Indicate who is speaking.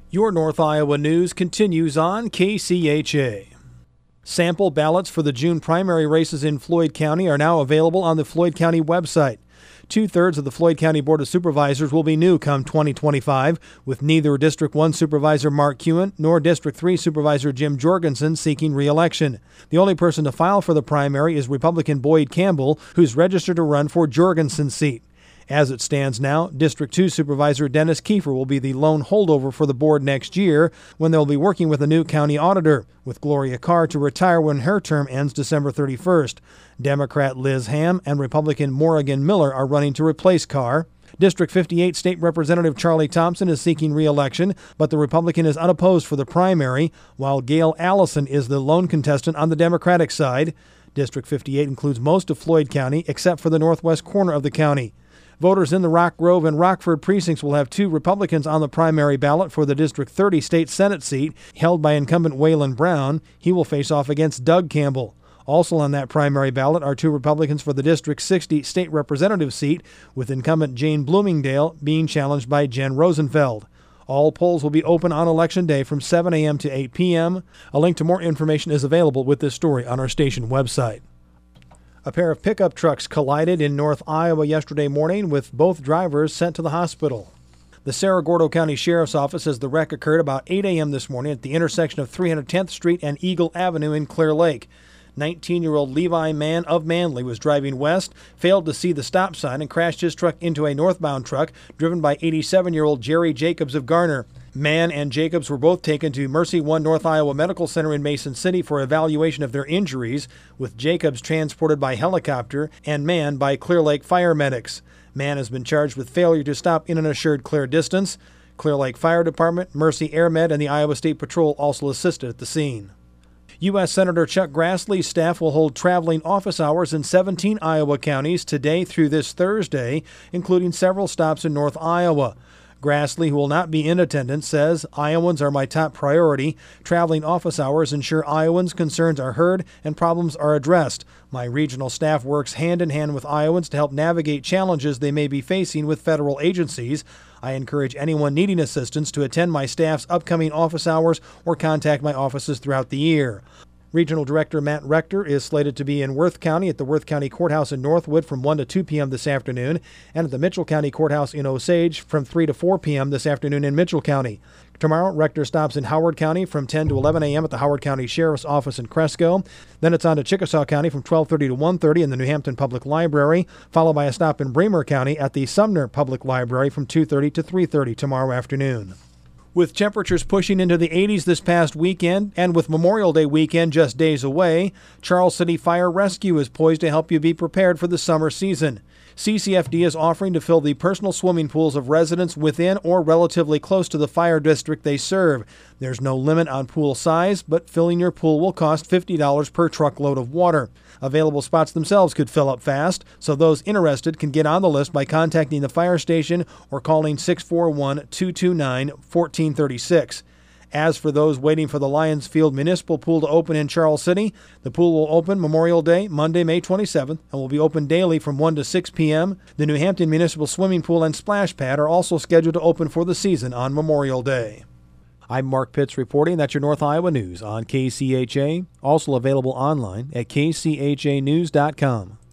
Speaker 1: Your North Iowa news continues on KCHA. Sample ballots for the June primary races in Floyd County are now available on the Floyd County website. 2/3 of the Floyd County Board of Supervisors will be new come 2025, with neither District 1 Supervisor Mark Kewen nor District 3 Supervisor Jim Jorgensen seeking re-election. The only person to file for the primary is Republican Boyd Campbell, who's registered to run for Jorgensen's seat. As it stands now, District 2 Supervisor Dennis Kiefer will be the lone holdover for the board next year, when they'll be working with a new county auditor, with Gloria Carr to retire when her term ends December 31st. Democrat Liz Ham and Republican Morrigan Miller are running to replace Carr. District 58 State Representative Charlie Thompson is seeking re-election, but the Republican is unopposed for the primary, while Gail Allison is the lone contestant on the Democratic side. District 58 includes most of Floyd County, except for the northwest corner of the county. Voters in the Rock Grove and Rockford precincts will have 2 Republicans on the primary ballot for the District 30 state Senate seat held by incumbent Waylon Brown. He will face off against Doug Campbell. Also on that primary ballot are 2 Republicans for the District 60 state representative seat, with incumbent Jane Bloomingdale being challenged by Jen Rosenfeld. All polls will be open on Election Day from 7 a.m. to 8 p.m. A link to more information is available with this story on our station website. A pair of pickup trucks collided in North Iowa yesterday morning, with both drivers sent to the hospital. The Cerro Gordo County Sheriff's Office says the wreck occurred about 8 a.m. this morning at the intersection of 310th Street and Eagle Avenue in Clear Lake. 19-year-old Levi Mann of Manley was driving west, failed to see the stop sign, and crashed his truck into a northbound truck driven by 87-year-old Jerry Jacobs of Garner. Mann and Jacobs were both taken to Mercy One North Iowa Medical Center in Mason City for evaluation of their injuries, with Jacobs transported by helicopter and Mann by Clear Lake fire medics. Mann has been charged with failure to stop in an assured clear distance. Clear Lake Fire Department, Mercy AirMed, and the Iowa State Patrol also assisted at the scene. U.S. Senator Chuck Grassley's staff will hold traveling office hours in 17 Iowa counties today through this Thursday, including several stops in North Iowa. Grassley, who will not be in attendance, says, "Iowans are my top priority. Traveling office hours ensure Iowans' concerns are heard and problems are addressed. My regional staff works hand in hand with Iowans to help navigate challenges they may be facing with federal agencies. I encourage anyone needing assistance to attend my staff's upcoming office hours or contact my offices throughout the year." Regional Director Matt Rector is slated to be in Worth County at the Worth County Courthouse in Northwood from 1 to 2 p.m. this afternoon, and at the Mitchell County Courthouse in Osage from 3 to 4 p.m. this afternoon in Mitchell County. Tomorrow, Rector stops in Howard County from 10 to 11 a.m. at the Howard County Sheriff's Office in Cresco. Then it's on to Chickasaw County from 12:30 to 1:30 in the New Hampton Public Library, followed by a stop in Bremer County at the Sumner Public Library from 2:30 to 3:30 tomorrow afternoon. With temperatures pushing into the 80s this past weekend, and with Memorial Day weekend just days away, Charles City Fire Rescue is poised to help you be prepared for the summer season. CCFD is offering to fill the personal swimming pools of residents within or relatively close to the fire district they serve. There's no limit on pool size, but filling your pool will cost $50 per truckload of water. Available spots themselves could fill up fast, so those interested can get on the list by contacting the fire station or calling 641-229-1436. As for those waiting for the Lions Field Municipal Pool to open in Charles City, the pool will open Memorial Day, Monday, May 27th, and will be open daily from 1 to 6 p.m. The New Hampton Municipal Swimming Pool and Splash Pad are also scheduled to open for the season on Memorial Day. I'm Mark Pitts reporting. That's your North Iowa News on KCHA, also available online at kchanews.com.